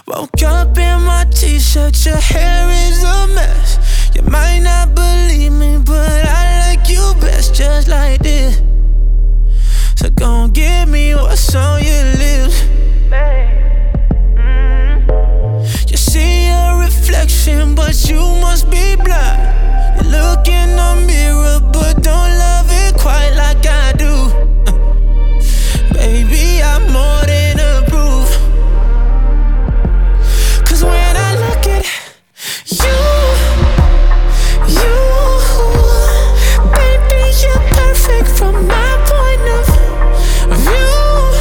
Woke up in my t-shirt, your hair is a mess. You might not believe me, but I like you best just like this. So gon' give me what's on your lips. You see a reflection, but you must be blind. You look in the mirror, but don't love it quite like I do. Baby, I'm more than approved. Cause when I look at you, baby, you're perfect from my point of view.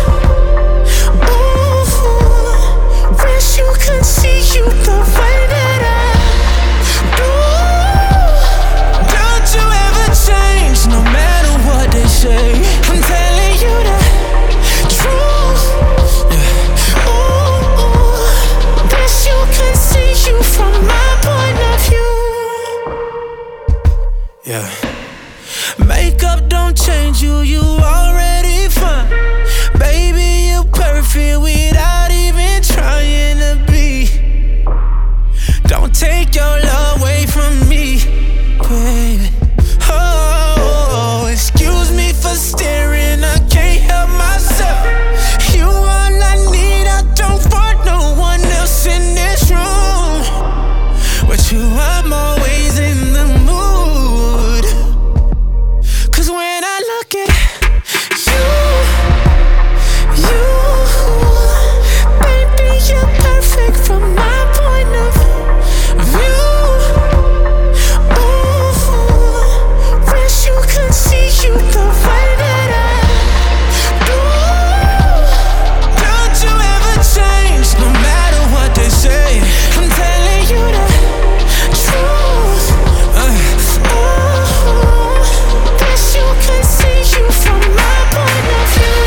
Ooh, wish you could see you the way that I do. Don't you ever change, no matter what they say. I'm telling you the truth. Yeah. Ooh, wish you could see you from my point of view. Yeah. Makeup don't change you, you already fine. Baby, you're perfect without even trying to be. Don't take your love away from me, baby. Oh, excuse me for staring, I can't help myself. You all I need, I don't want no one else in this room. With you, I'm always in the mood. Cause when I look at you, baby, you're perfect from my point of view. Ooh, wish you could see you the way that I do. Don't you ever change, no matter what they say. I'm telling you the truth. Ooh, wish you could see you from my point of view.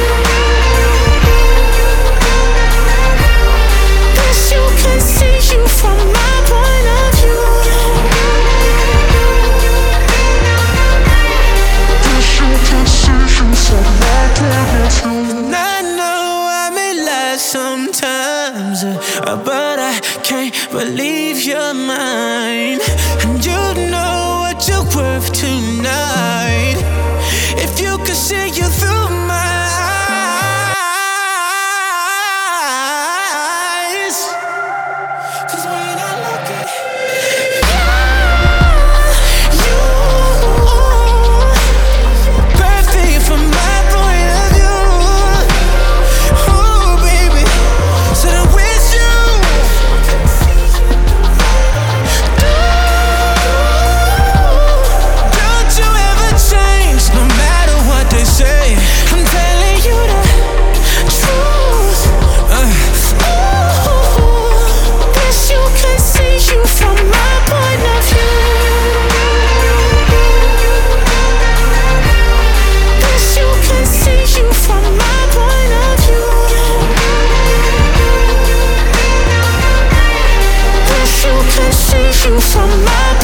Wish you could see you from my point of view. Wish you could see you from my point of view. And I know I may lie sometimes, but I can't believe you're mine. And you know what you're worth tonight. If you could see you through my eyes. Cause when I look at you, perfect from my point of view. Oh, baby, so I wish you don't you ever change, no matter what they say. I'm telling you the truth. Ooh, wish you could see you from my point of view. Wish you could see you from my point of view. Wish you could see you from my